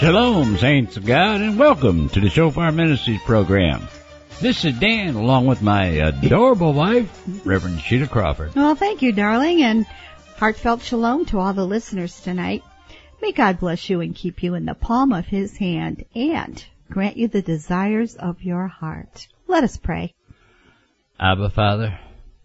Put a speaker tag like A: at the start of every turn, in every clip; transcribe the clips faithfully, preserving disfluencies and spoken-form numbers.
A: Shalom, saints of God, and welcome to the Shofar Ministries program. This is Dan, along with my adorable wife, Reverend Sheila Crawford.
B: Well, thank you, darling, and heartfelt shalom to all the listeners tonight. May God bless you and keep you in the palm of His hand and grant you the desires of your heart. Let us pray.
A: Abba, Father,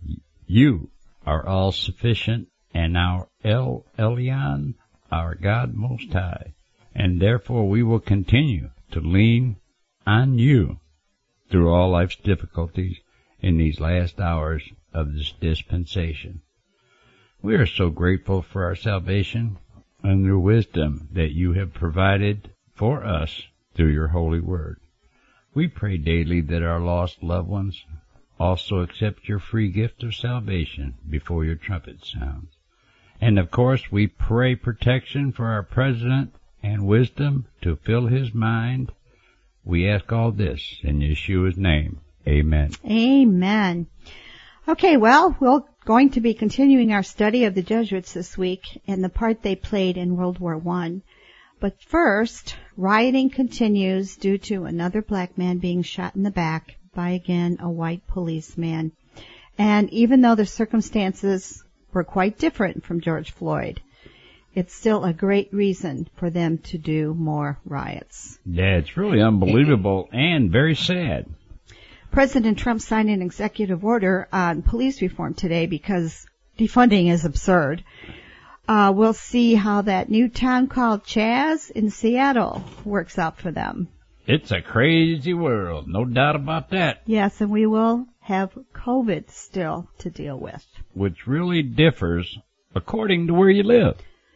A: you are all sufficient and our El Elyon, our God Most High, and therefore we will continue to lean on you through all life's difficulties in these last hours of this dispensation. We are so grateful for our salvation and the wisdom that you have provided for us through your holy word. We pray daily that our lost loved ones also accept your free gift of salvation before your trumpet sounds. And of course, we pray protection for our president and wisdom to fill his mind. We ask all this in Yeshua's name. Amen.
B: Amen. Okay, well, we're going to be continuing our study of the Jesuits this week and the part they played in World War One. But first, rioting continues due to another black man being shot in the back by, again, a white policeman. And even though the circumstances were quite different from George Floyd, it's still a great reason for them to do more riots.
A: Yeah, it's really unbelievable and very sad.
B: President Trump signed an executive order on police reform today because defunding is absurd. Uh, we'll see how that new town called Chaz in Seattle works out for them.
A: It's a crazy world, no doubt about that.
B: Yes, and we will have COVID still to deal with.
A: Which really differs according to where you live.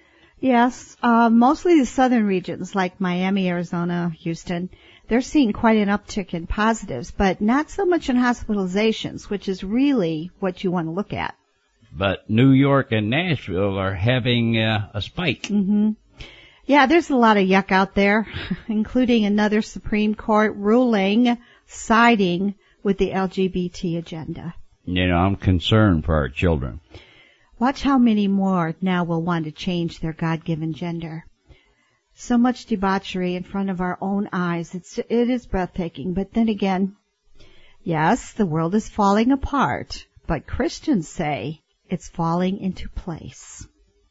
B: Yes, uh, mostly the southern regions like Miami, Arizona, Houston, they're seeing quite an uptick in positives, but not so much in hospitalizations, which is really what you want to look at.
A: But New York and Nashville are having uh, a spike.
B: Mm-hmm. Yeah, there's a lot of yuck out there, including another Supreme Court ruling siding with the L G B T agenda.
A: You know, I'm concerned for our children.
B: Watch how many more now will want to change their God-given gender. So much debauchery in front of our own eyes. It's, it is breathtaking. But then again, yes, the world is falling apart, but Christians say it's falling into place.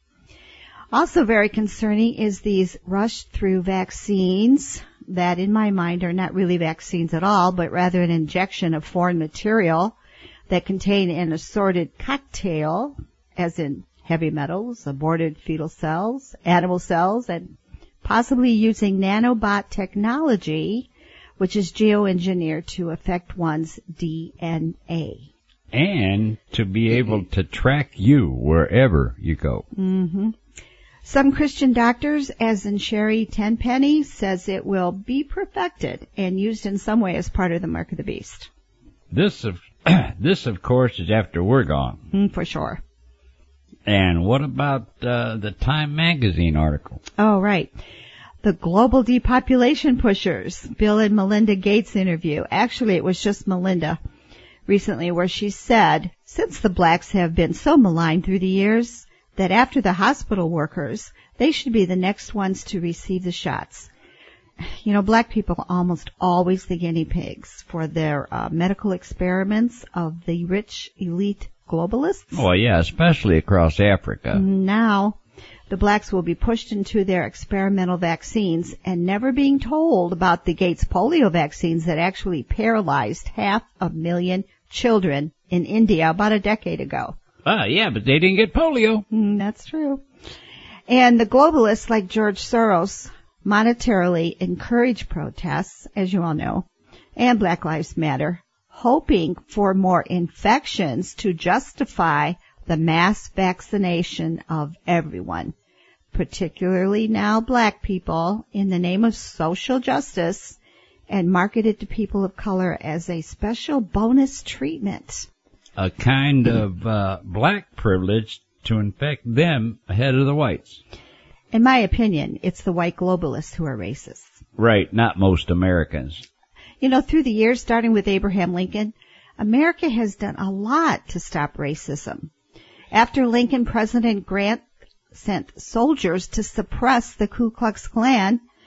B: Also very concerning is these rushed-through vaccines that, in my mind, are not really vaccines at all, but rather an injection of foreign material that contain an assorted cocktail, as in heavy metals, aborted fetal cells, animal cells, and possibly using nanobot technology, which is geoengineered to affect one's D N A.
A: And to be able to track you wherever you go.
B: Mm-hmm. Some Christian doctors, as in Sherry Tenpenny, says it will be perfected and used in some way as part of the mark of the beast.
A: This, of, this of course, is after we're gone.
B: Mm, for sure.
A: And what about uh, the Time magazine article?
B: Oh, right. The global depopulation pushers, Bill and Melinda Gates interview. Actually, it was just Melinda recently where she said, since the blacks have been so maligned through the years, that after the hospital workers, they should be the next ones to receive the shots. You know, black people are almost always the guinea pigs for their uh, medical experiments of the rich elite globalists.
A: Well, yeah, especially across Africa.
B: Now, the blacks will be pushed into their experimental vaccines and never being told about the Gates polio vaccines that actually paralyzed half a million children in India about a decade ago.
A: Ah, yeah, but they didn't get polio.
B: Mm, that's true. And the globalists like George Soros monetarily encourage protests, as you all know, and Black Lives Matter, hoping for more infections to justify the mass vaccination of everyone, particularly now black people, in the name of social justice, and market it to people of color as a special bonus treatment.
A: A kind of uh, black privilege to infect them ahead of the whites.
B: In my opinion, it's the white globalists who are racist.
A: Right, not most Americans.
B: You know, through the years, starting with Abraham Lincoln, America has done a lot to stop racism. After Lincoln, President Grant sent soldiers to suppress the Ku Klux Klan.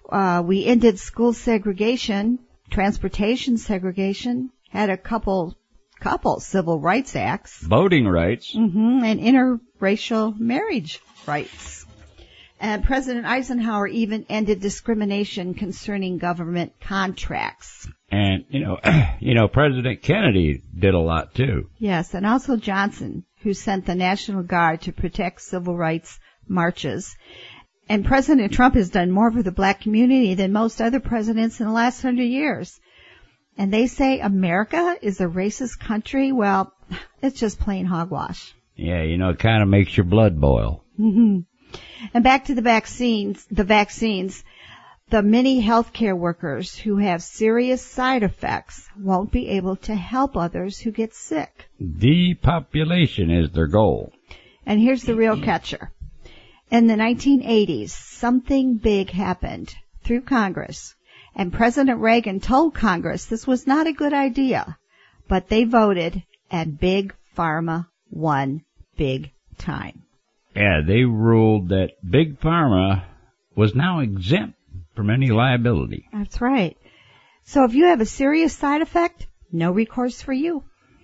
B: Uh, we ended school segregation, transportation segregation, had a couple, couple civil rights acts.
A: Voting rights.
B: Mm-hmm, and interracial marriage rights. And President Eisenhower even ended discrimination concerning government contracts.
A: And, you know, you know, President Kennedy did a lot too.
B: Yes, and also Johnson, who sent the National Guard to protect civil rights marches. And President Trump has done more for the black community than most other presidents in the last hundred years. And they say America is a racist country. Well, it's just plain hogwash.
A: Yeah, you know, it kind of makes your blood boil.
B: Mm-hmm. And back to the vaccines, the vaccines. The many healthcare workers who have serious side effects won't be able to help others who get sick.
A: Depopulation is their goal.
B: And here's the real catcher. In the nineteen eighties, something big happened through Congress, and President Reagan told Congress this was not a good idea, but they voted, and Big Pharma won big time.
A: Yeah, they ruled that Big Pharma was now exempt from any liability.
B: That's right. So if you have a serious side effect, no recourse for you.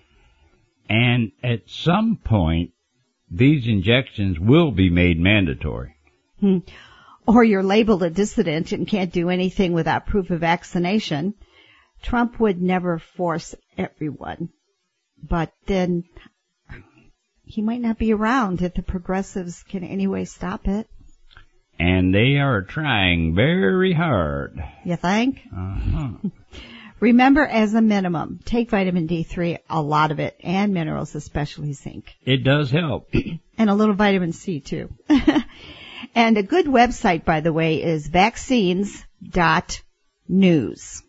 A: And at some point, these injections will be made mandatory.
B: Hmm. Or you're labeled a dissident and can't do anything without proof of vaccination. Trump would never force everyone. But then he might not be around if the progressives can anyway stop it.
A: And they are trying very hard.
B: You think?
A: Uh-huh.
B: Remember, as a minimum, take vitamin D three, a lot of it, and minerals, especially zinc.
A: It does help.
B: And a little vitamin C, too. And a good website, by the way, is vaccines dot news.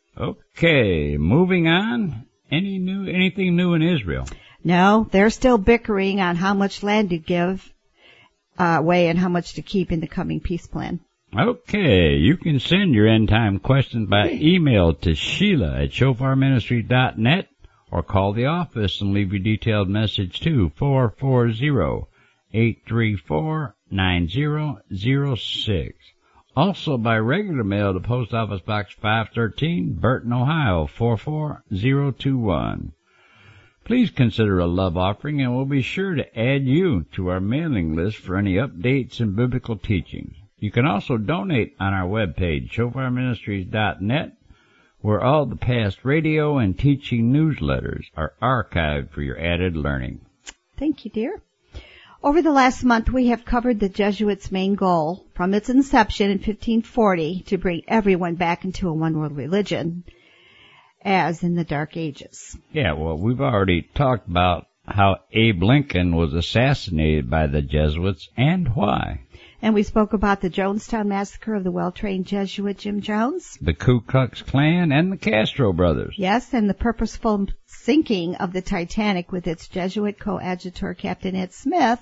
A: Okay, moving on. Any new, anything new in Israel?
B: No, they're still bickering on how much land to give uh, away and how much to keep in the coming peace plan.
A: Okay, you can send your end time questions by email to Sheila at shofar ministry dot net or call the office and leave your detailed message to four four zero, eight three four, nine zero zero six. Also by regular mail to Post Office Box five thirteen, Burton, Ohio four four zero two one. Please consider a love offering and we'll be sure to add you to our mailing list for any updates and biblical teachings. You can also donate on our webpage, shofar ministries dot net, where all the past radio and teaching newsletters are archived for your added learning.
B: Thank you, dear. Over the last month, we have covered the Jesuits' main goal from its inception in fifteen forty to bring everyone back into a one-world religion, as in the Dark Ages.
A: Yeah, well, we've already talked about how Abe Lincoln was assassinated by the Jesuits and why.
B: And we spoke about the Jonestown massacre of the well-trained Jesuit Jim Jones.
A: The Ku Klux Klan and the Castro brothers.
B: Yes, and the purposeful sinking of the Titanic with its Jesuit coadjutor, Captain Ed Smith.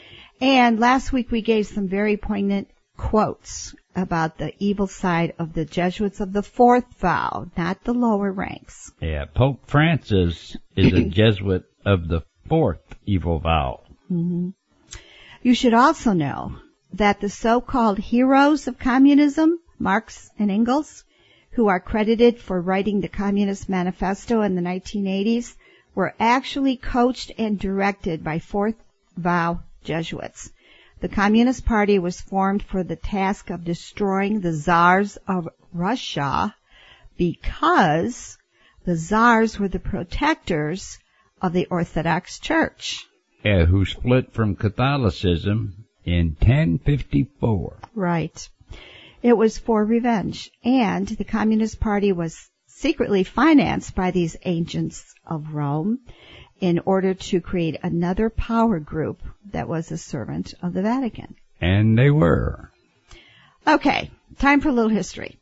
B: And last week we gave some very poignant quotes about the evil side of the Jesuits of the fourth vow, not the lower ranks.
A: Yeah, Pope Francis is a Jesuit of the fourth evil vow.
B: Mm-hmm. You should also know that the so-called heroes of communism, Marx and Engels, who are credited for writing the Communist Manifesto in the nineteen eighties, were actually coached and directed by fourth vow Jesuits. The Communist Party was formed for the task of destroying the czars of Russia because the czars were the protectors of the Orthodox Church.
A: Yeah, who split from Catholicism in ten fifty-four.
B: Right. It was for revenge, and the Communist Party was secretly financed by these agents of Rome in order to create another power group that was a servant of the Vatican.
A: And they were.
B: Okay, time for a little history.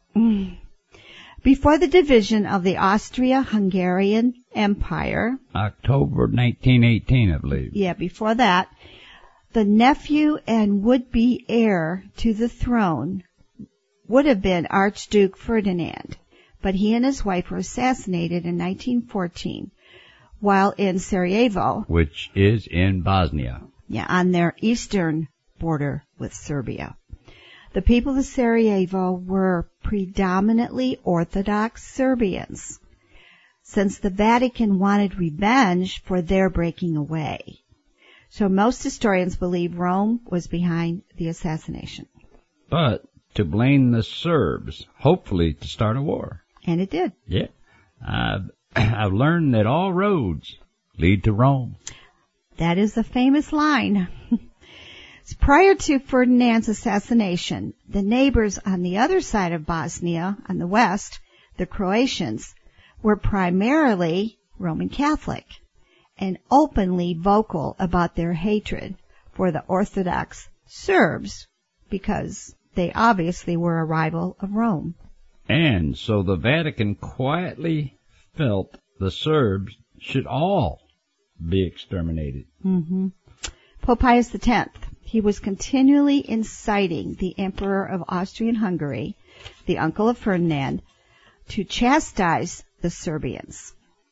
B: Before the division of the Austria-Hungarian Empire,
A: October nineteen eighteen, I believe.
B: Yeah, before that, the nephew and would-be heir to the throne would have been Archduke Ferdinand, but he and his wife were assassinated in nineteen fourteen while in Sarajevo,
A: which is in Bosnia.
B: Yeah, on their eastern border with Serbia. The people of Sarajevo were predominantly Orthodox Serbians, since the Vatican wanted revenge for their breaking away. So most historians believe Rome was behind the assassination.
A: But to blame the Serbs, hopefully to start a war.
B: And it did.
A: Yeah. I've, I've learned that all roads lead to Rome.
B: That is a famous line. Prior to Ferdinand's assassination, the neighbors on the other side of Bosnia, on the west, the Croatians, were primarily Roman Catholic and openly vocal about their hatred for the Orthodox Serbs because they obviously were a rival of Rome.
A: And so the Vatican quietly felt the Serbs should all be exterminated.
B: Mm-hmm. Pope Pius the Tenth, he was continually inciting the Emperor of Austria-Hungary, the uncle of Ferdinand, to chastise the Serbians.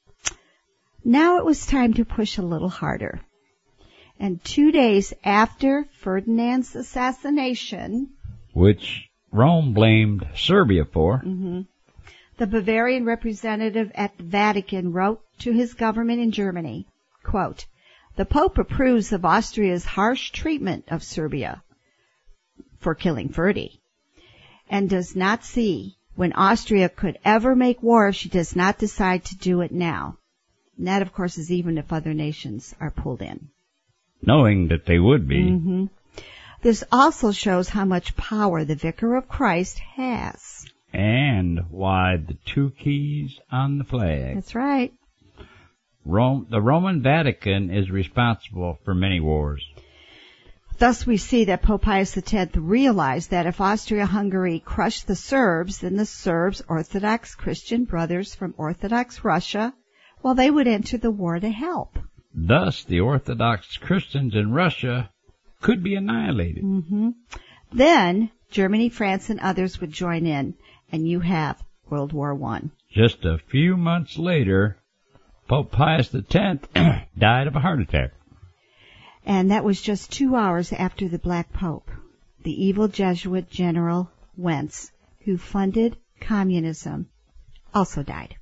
B: Now it was time to push a little harder. And two days after Ferdinand's assassination,
A: which Rome blamed Serbia for,
B: mm-hmm, the Bavarian representative at the Vatican wrote to his government in Germany, quote, "The Pope approves of Austria's harsh treatment of Serbia for killing Ferdi, and does not see when Austria could ever make war if she does not decide to do it now." And that, of course, is even if other nations are pulled in.
A: Knowing that they would be.
B: Mm-hmm. This also shows how much power the Vicar of Christ has.
A: And why the two keys on the flag.
B: That's right.
A: Rome, the Roman Vatican is responsible for many wars.
B: Thus we see that Pope Pius the Tenth realized that if Austria-Hungary crushed the Serbs, then the Serbs, Orthodox Christian brothers from Orthodox Russia, well, they would enter the war to help.
A: Thus, the Orthodox Christians in Russia could be annihilated.
B: Mm-hmm. Then, Germany, France, and others would join in, and you have World War One.
A: Just a few months later, Pope Pius the Tenth died of a heart attack.
B: And that was just two hours after the Black Pope, the evil Jesuit General Wentz, who funded communism, also died.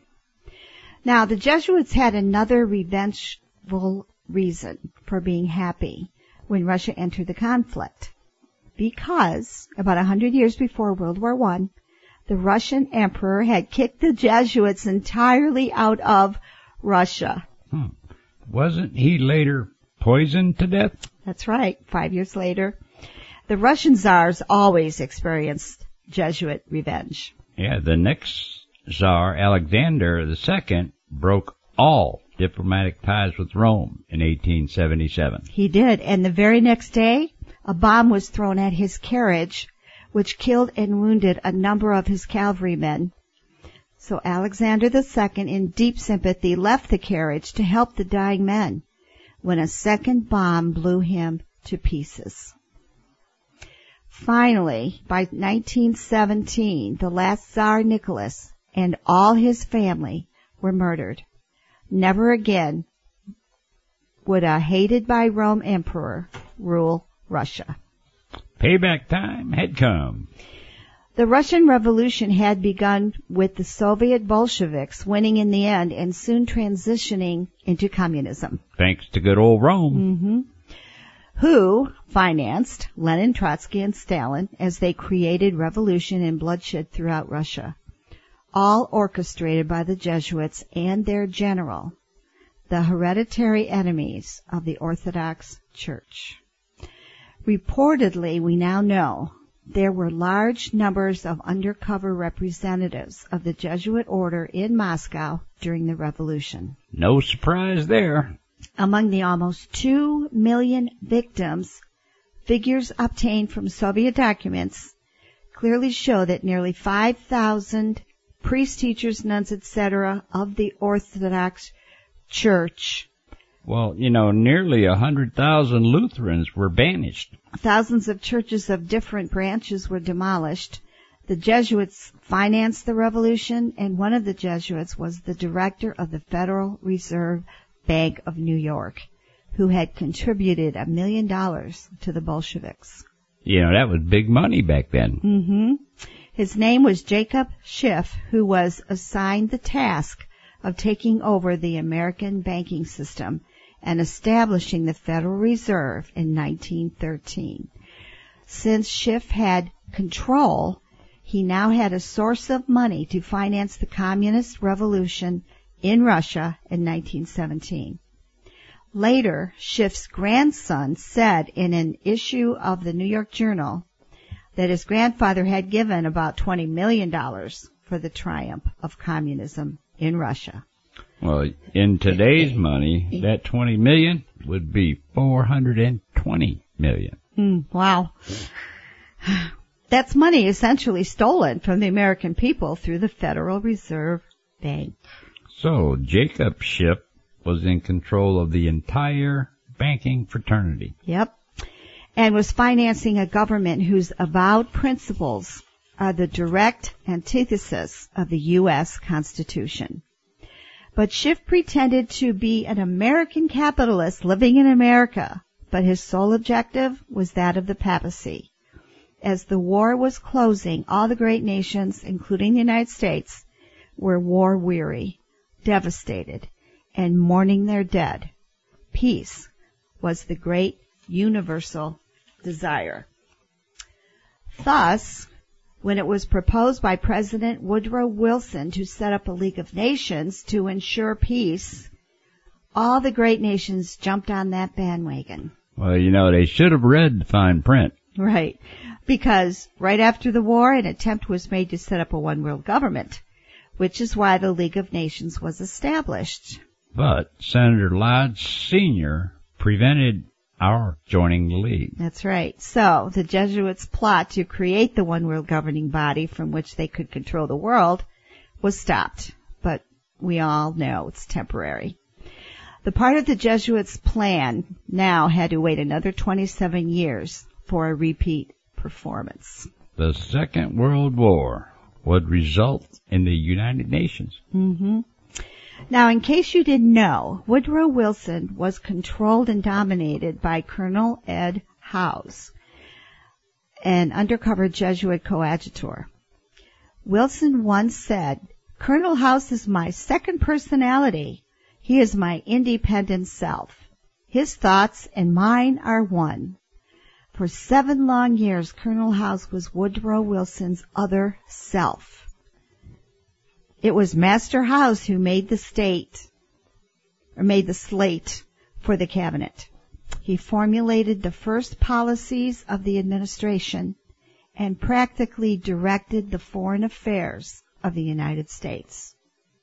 B: Now, the Jesuits had another revengeful reason for being happy when Russia entered the conflict. Because, about a hundred years before World War One, the Russian emperor had kicked the Jesuits entirely out of Russia.
A: Hmm. Wasn't he later poisoned to death?
B: That's right, five years later. The Russian czars always experienced Jesuit revenge.
A: Yeah, the next Tsar, Alexander the Second, broke all diplomatic ties with Rome in eighteen seventy-seven.
B: He did, and the very next day, a bomb was thrown at his carriage, which killed and wounded a number of his cavalrymen. So Alexander the Second, in deep sympathy, left the carriage to help the dying men, when a second bomb blew him to pieces. Finally, by nineteen seventeen, the last Tsar Nicholas and all his family were murdered. Never again would a hated by Rome emperor rule Russia.
A: Payback time had come.
B: The Russian Revolution had begun with the Soviet Bolsheviks winning in the end and soon transitioning into communism.
A: Thanks to good old Rome.
B: Mm-hmm. Who financed Lenin, Trotsky, and Stalin as they created revolution and bloodshed throughout Russia, all orchestrated by the Jesuits and their general, the hereditary enemies of the Orthodox Church. Reportedly, we now know, there were large numbers of undercover representatives of the Jesuit order in Moscow during the revolution.
A: No surprise there.
B: Among the almost two million victims, figures obtained from Soviet documents clearly show that nearly five thousand priests, teachers, nuns, et cetera of the Orthodox Church.
A: Well, you know, nearly a hundred thousand Lutherans were banished.
B: Thousands of churches of different branches were demolished. The Jesuits financed the revolution, and one of the Jesuits was the director of the Federal Reserve Bank of New York, who had contributed a million dollars to the Bolsheviks.
A: You know, that was big money back then.
B: Mm-hmm. His name was Jacob Schiff, who was assigned the task of taking over the American banking system and establishing the Federal Reserve in nineteen thirteen. Since Schiff had control, he now had a source of money to finance the communist revolution in Russia in nineteen seventeen. Later, Schiff's grandson said in an issue of the New York Journal that his grandfather had given about twenty million dollars for the triumph of communism in Russia.
A: Well, in today's money, that twenty million dollars would be four hundred twenty million dollars.
B: Mm, wow. That's money essentially stolen from the American people through the Federal Reserve Bank.
A: So, Jacob Schiff was in control of the entire banking fraternity.
B: Yep. And was financing a government whose avowed principles are the direct antithesis of the U S Constitution. But Schiff pretended to be an American capitalist living in America, but his sole objective was that of the papacy. As the war was closing, all the great nations, including the United States, were war-weary, devastated, and mourning their dead. Peace was the great universal desire. Thus, when it was proposed by President Woodrow Wilson to set up a League of Nations to ensure peace, all the great nations jumped on that bandwagon.
A: Well, you know, they should have read the fine print.
B: Right. Because right after the war, an attempt was made to set up a one-world government, which is why the League of Nations was established.
A: But Senator Lodge Senior prevented our joining the League.
B: That's right. So the Jesuits' plot to create the one-world governing body from which they could control the world was stopped. But we all know it's temporary. The part of the Jesuits' plan now had to wait another twenty-seven years for a repeat performance.
A: The Second World War would result in the United Nations.
B: Mm-hmm. Now, in case you didn't know, Woodrow Wilson was controlled and dominated by Colonel Ed Howze, an undercover Jesuit coadjutor. Wilson once said, "Colonel Howze is my second personality. He is my independent self. His thoughts and mine are one." For seven long years, Colonel Howze was Woodrow Wilson's other self. It was Master Howze who made the state, or made the slate for the cabinet. He formulated the first policies of the administration and practically directed the foreign affairs of the United States.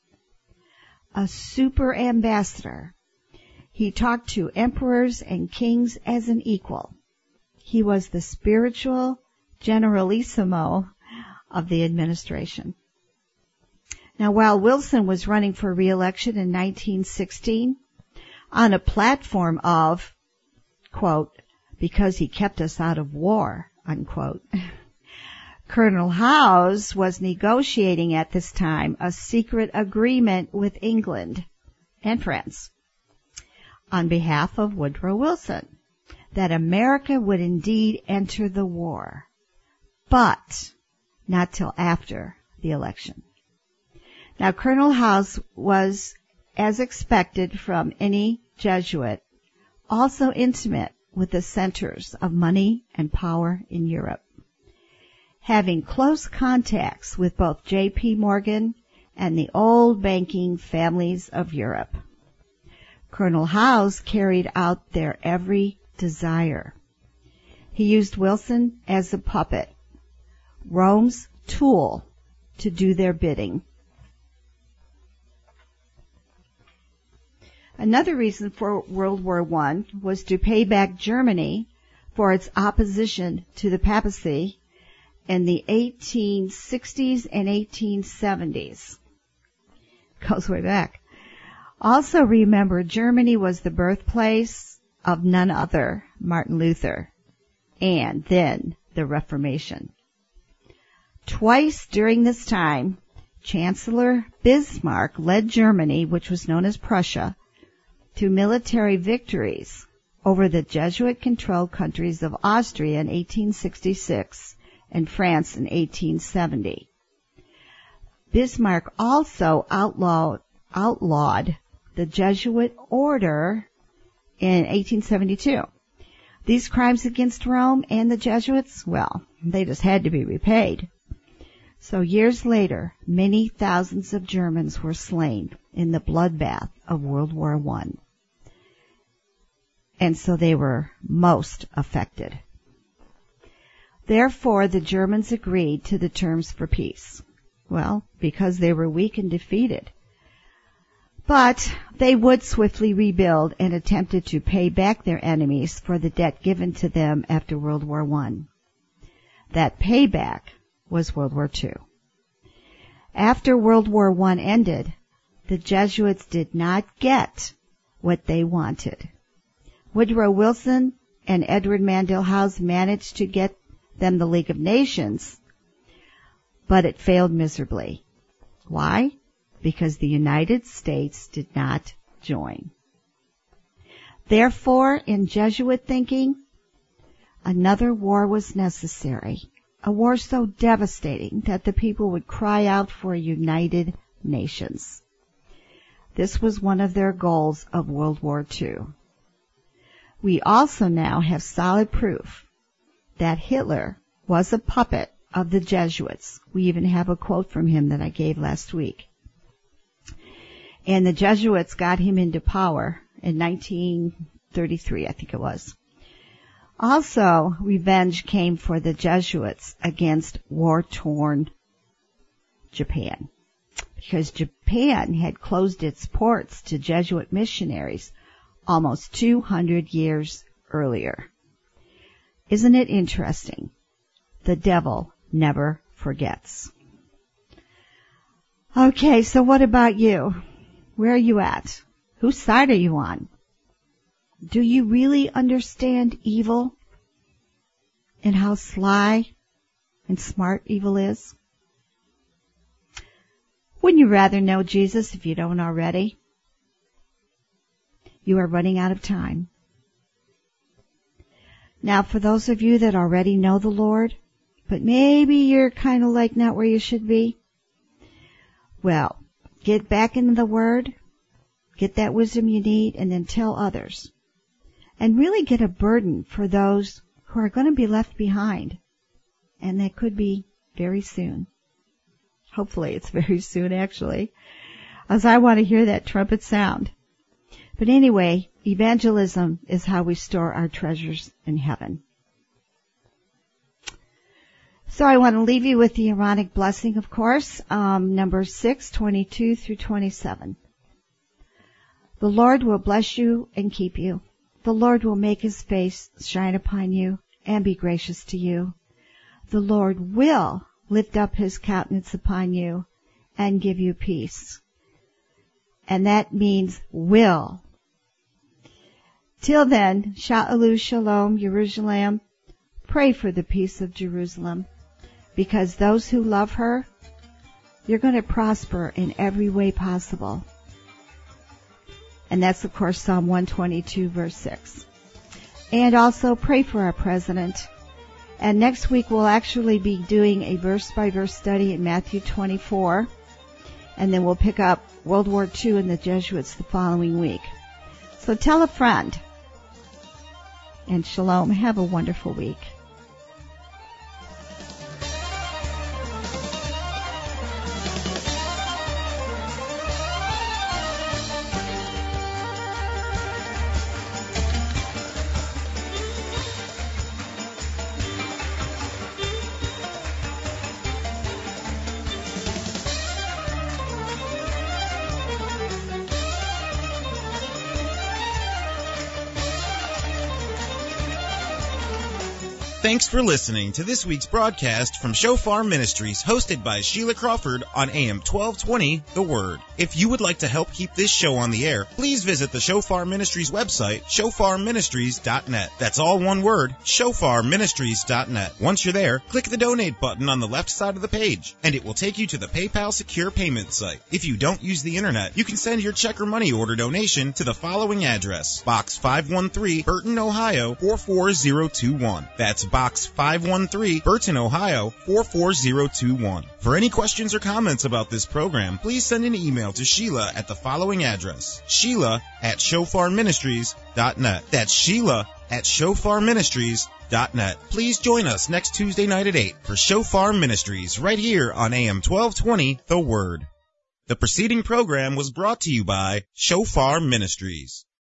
B: A super ambassador, he talked to emperors and kings as an equal. He was the spiritual generalissimo of the administration. Now, while Wilson was running for re-election in nineteen sixteen, on a platform of, quote, "because he kept us out of war," unquote, Colonel Howze was negotiating at this time a secret agreement with England and France on behalf of Woodrow Wilson that America would indeed enter the war, but not till after the election. Now, Colonel Howze was, as expected from any Jesuit, also intimate with the centers of money and power in Europe, having close contacts with both J P Morgan and the old banking families of Europe. Colonel Howze carried out their every desire. He used Wilson as a puppet, Rome's tool to do their bidding. Another reason for World War One was to pay back Germany for its opposition to the papacy in the eighteen sixties and eighteen seventies. Goes way back. Also remember, Germany was the birthplace of none other, Martin Luther, and then the Reformation. Twice during this time, Chancellor Bismarck led Germany, which was known as Prussia, to military victories over the Jesuit-controlled countries of Austria in eighteen sixty-six and France in eighteen seventy. Bismarck also outlawed, outlawed the Jesuit order in eighteen seventy-two. These crimes against Rome and the Jesuits, well, they just had to be repaid. So years later, many thousands of Germans were slain in the bloodbath of World War One. And so they were most affected. Therefore, the Germans agreed to the terms for peace. Well, because they were weak and defeated. But they would swiftly rebuild and attempted to pay back their enemies for the debt given to them after World War One. That payback was World War Two. After World War One ended, the Jesuits did not get what they wanted. Woodrow Wilson and Edward Mandell House managed to get them the League of Nations, but it failed miserably. Why? Because the United States did not join. Therefore, in Jesuit thinking, another war was necessary, a war so devastating that the people would cry out for a united nations. This was one of their goals of World War Two. We also now have solid proof that Hitler was a puppet of the Jesuits. We even have a quote from him that I gave last week. And the Jesuits got him into power in nineteen thirty-three, I think it was. Also, revenge came for the Jesuits against war-torn Japan, because Japan had closed its ports to Jesuit missionaries almost two hundred years earlier. Isn't it interesting? The devil never forgets. Okay, so what about you? Where are you at? Whose side are you on? Do you really understand evil and how sly and smart evil is? Wouldn't you rather know Jesus if you don't already? You are running out of time. Now, for those of you that already know the Lord, but maybe you're kind of like not where you should be, well, get back into the Word, get that wisdom you need, and then tell others. And really get a burden for those who are going to be left behind. And that could be very soon. Hopefully it's very soon, actually, as I want to hear that trumpet sound. But anyway, evangelism is how we store our treasures in heaven. So I want to leave you with the Aaronic blessing, of course, um, number six, twenty-two through twenty-seven. The Lord will bless you and keep you. The Lord will make his face shine upon you and be gracious to you. The Lord will lift up his countenance upon you and give you peace. And that means will. Till then, Sha'alu Shalom, Jerusalem. Pray for the peace of Jerusalem, because those who love her, you're going to prosper in every way possible. And that's, of course, Psalm one twenty-two, verse six. And also pray for our president. And next week we'll actually be doing a verse-by-verse study in Matthew twenty-four. And then we'll pick up World War Two and the Jesuits the following week. So tell a friend. And shalom. Have a wonderful week.
C: Thanks for listening to this week's broadcast from Shofar Ministries, hosted by Sheila Crawford on A M twelve twenty, The Word. If you would like to help keep this show on the air, please visit the Shofar Ministries website, shofar ministries dot net. That's all one word, shofar ministries dot net. Once you're there, click the donate button on the left side of the page, and it will take you to the PayPal secure payment site. If you don't use the internet, you can send your check or money order donation to the following address: Box five one three, Burton, Ohio four four zero two one. That's Box five one three, Burton, Ohio four four zero two one. For any questions or comments about this program, please send an email to Sheila at the following address: Sheila at shofar ministries dot net. That's Sheila at shofar ministries dot net. Please join us next Tuesday night at eight for Shofar Ministries right here on A M twelve twenty, The Word. The preceding program was brought to you by Shofar Ministries.